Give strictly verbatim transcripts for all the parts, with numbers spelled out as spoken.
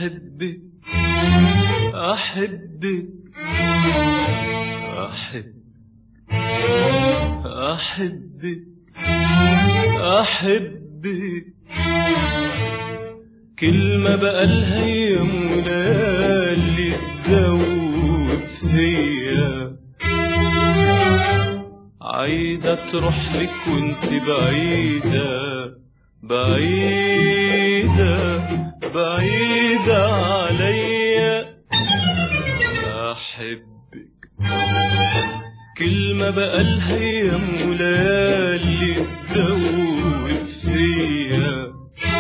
أحبك أحبك أحبك أحبك أحبك كلمة بقالها يوم وليالي تدوب فيا، عايزة تروح لك وانت بعيدة بعيدة بعيدة عليا. أحبك كلمة بقالها يوم وليالي تدوب فيا،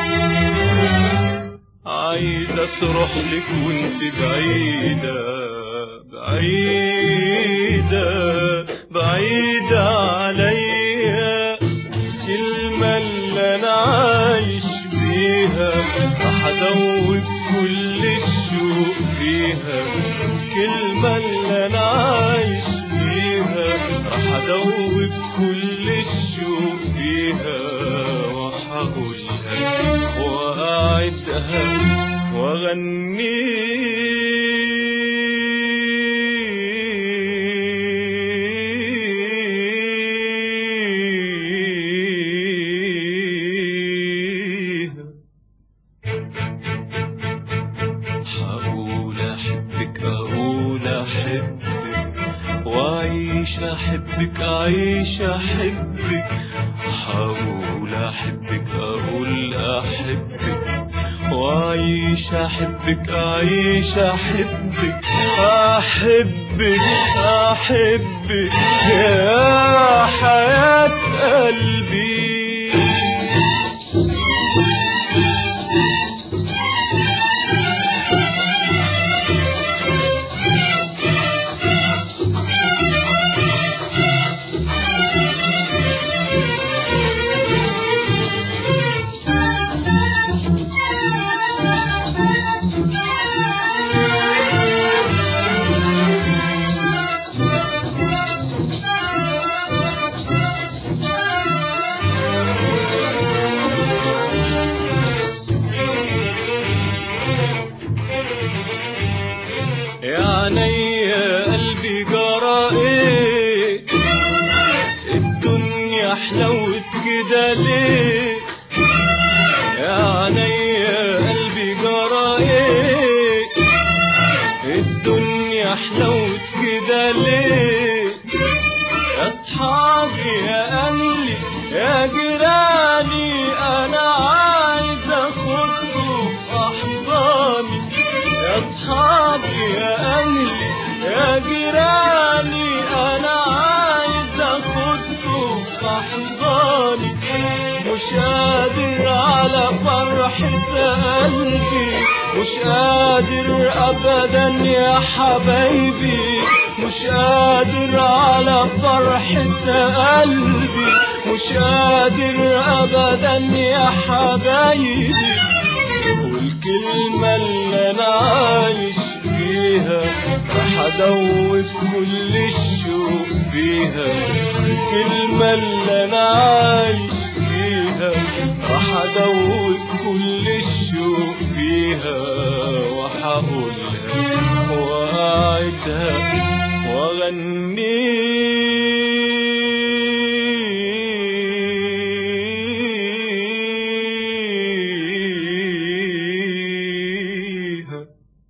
عايزة تروح لك وانت بعيدة بعيدة بعيدة عليا. كلمة اللي أنا عايش بيها راح أدوب كل الشوق فيها، كلمة اللي أنا عايش بيها راح أدوب كل الشوق فيها، وهقولها وأعدها وأغنيها. هقول أحبك أقول أحبك وأعيش أحبك أعيش أحبك. هقول أحبك أقول أحبك وأعيش أحبك أعيش أحبك. أحبك أحبك يا حياة قلبي. يا عينيا قلبي جرى ايه، الدنيا حلوت كده ليه. يا عينيا قلبي جرى ايه، الدنيا حلوت كده ليه. يا اصحابي يا اهلي يا جيراني انا عايز اخدكم في احضاني. يا اصحابي يا اهلي يا جيراني انا عايز اخدكم في احضاني. مش قادر على فرحة قلبي، مش قادر ابدا يا حبايبي، مش قادر على فرحة قلبي، مش قادر ابدا يا حبايبي. والكلمة اللي أنا عايش بيها راح أدوب كل الشوق فيها، الكلمة اللي أنا عايش بيها راح أدوب كل الشوق فيها، وهقولها وأعدها وأغنيها.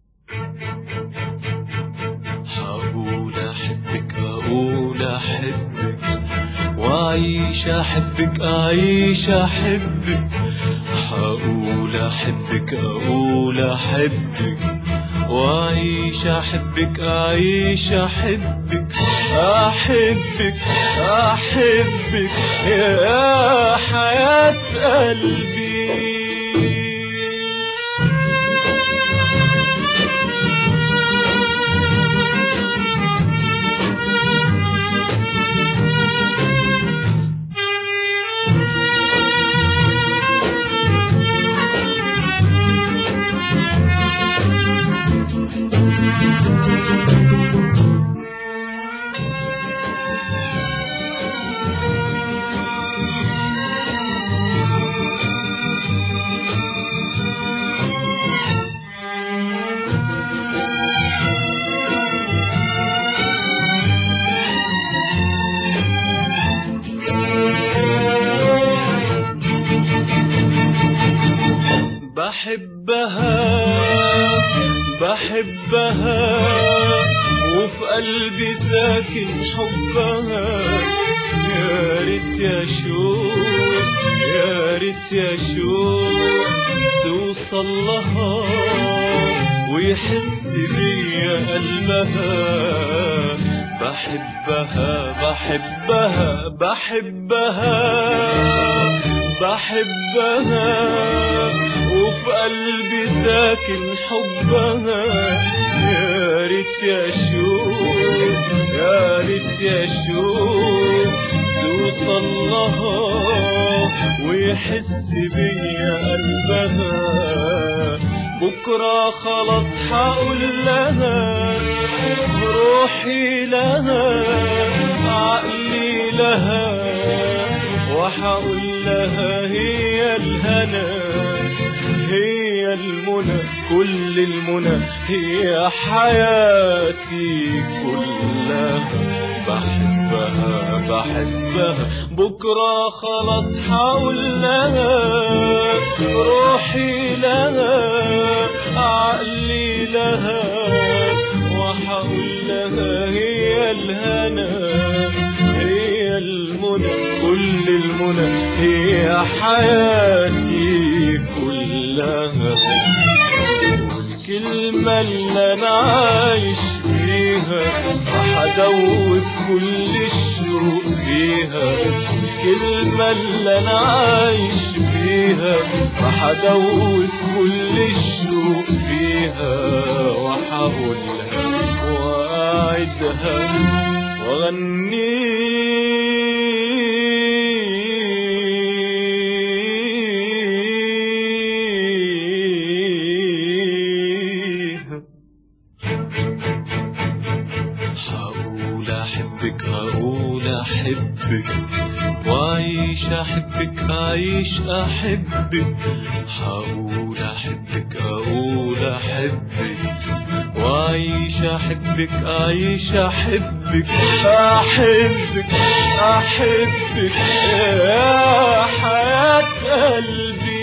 هقول أحبك أقول أحبك وأعيش أحبك أعيش أحبك. هقول أحبك أقول أحبك وأعيش أحبك أعيش أحبك. أحبك أحبك يا حياة قلبي. بحبها بحبها وفي قلبي ساكن حبها. يا ريت يا شوق يا ريت يا شوق توصل لها ويحس بيا قلبها. بحبها بحبها بحبها بحبها وفي قلبي ساكن حبها. يا ريت يا شوق يا ريت يا شوق توصل لها ويحس بيا قلبها. بكرة خلاص حقول لها روحي لها عقلي لها وحقول لها هي الهنا هي المنى كل المنى هي حياتي كلها. بحبها بحبها بكرة خلاص حقول لها روحي لها عقلي لها وحقول لها هي الهنا هي المنى كل المنى هي حياتي كلها. والكلمة اللي أنا عايش فيها راح أدوب كل الشوق فيها. الكلمة اللي أنا عايش فيها راح أدوب كل الشوق فيها. وحقولها وأعدها وأغنيها. هقول أحبك هقول أحبك وأعيش أحبك أعيش أحبك. هقول أحبك هقول أحبك وأعيش أحبك أعيش أحبك. أحبك أحبك يا حياة قلبي